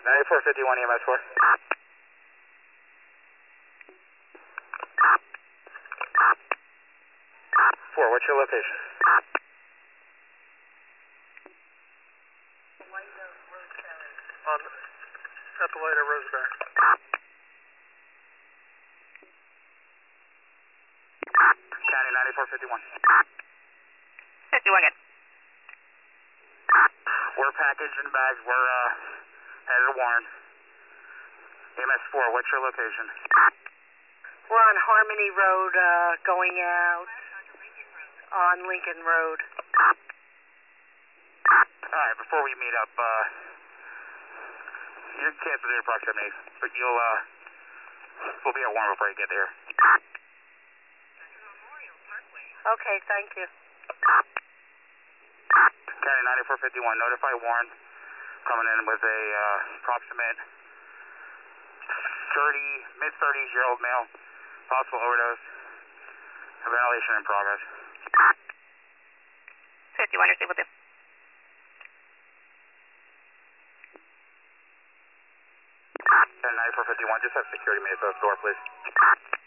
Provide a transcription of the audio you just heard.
9451 EMS 4. 4, what's your location? Epilita Roseberry. County 9451. 51 good. We're packaged in bags. We're headed to Warren. EMS 4, what's your location? We're on Harmony Road, going out on Lincoln Road. Alright, before we meet up, you can cancel the proximity, but we'll be at Warren before you get there. Okay, thank you. County 9451, notify Warren coming in with a approximate mid-30s-year-old male, possible overdose, ventilation in progress. 51, received with you. And 9451, just have security meet at the door, please.